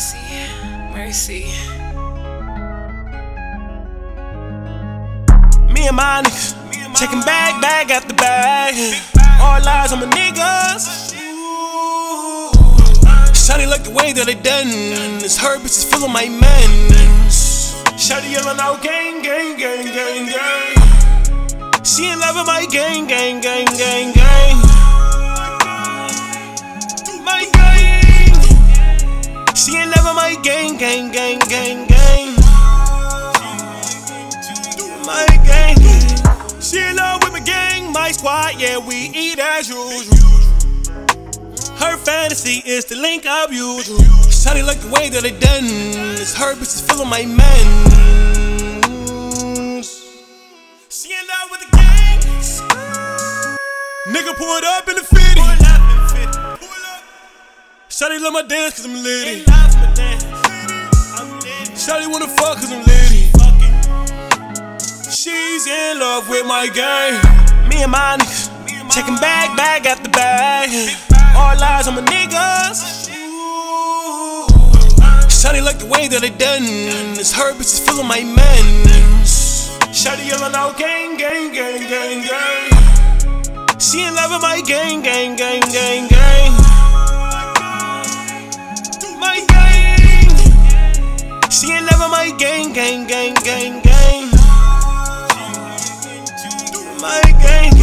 Mercy. Me and my niggas, taking bag after bag. All eyes on my niggas. Shawty like the way that they done. It's her bitches feeling my mans. Shawty yelling out gang. She in love with my gang. My gang. She in love with my gang. My gang. She in love with my gang, my squad, yeah, we eat as usual. Her fantasy is to link up usual. Shawty like the way that they done. It's her bitches feeling my mans. She in love with the gang. Nigga pulled up in the 50. Shawty love my dance cause I'm litty. Shawty wanna fuck cause I'm litty. She's in love with my gang. Me and my niggas, taking bag after bag. All eyes on my niggas. Shawty like the way that they done. It's her bitches feeling my mans. Shawty yelling out gang. She in love with my gang. My gang. She in love with my gang. My gang.